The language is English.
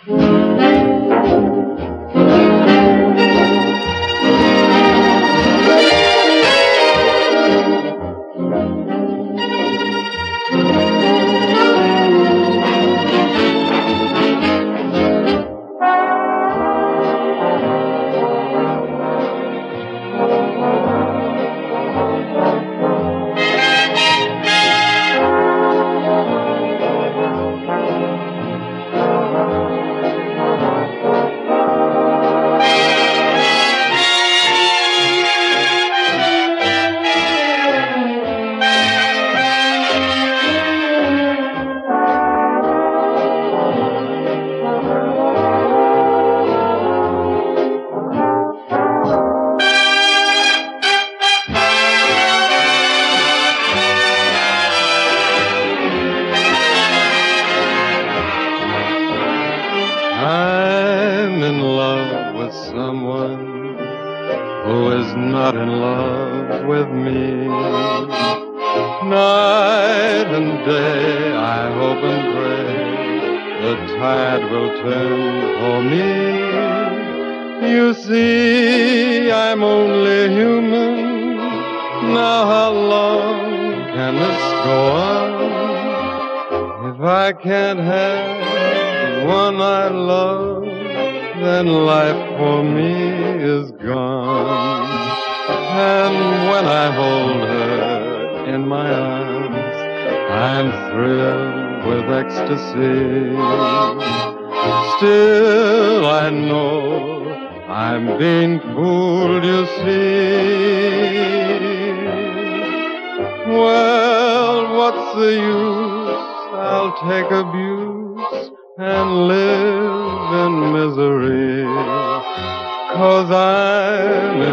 I'm in love with someone who is not in love with me. Night and day I hope and pray the tide will turn for me. You see, I'm only human. Now how long can this go on? If I can't have the one I love, then life for me is gone. And when I hold her in my arms, I'm thrilled with ecstasy. Still I know I'm being fooled, you see. Well, what's the use? I'll take abuse and live in misery, 'cause I'm